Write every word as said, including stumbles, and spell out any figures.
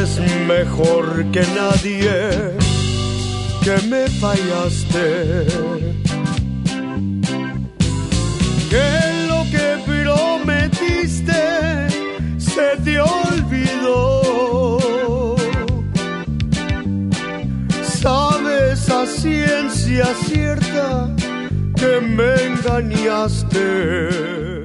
sabes mejor que nadie que me fallaste, que lo que prometiste se te olvidó. Sabes a ciencia cierta que me engañaste.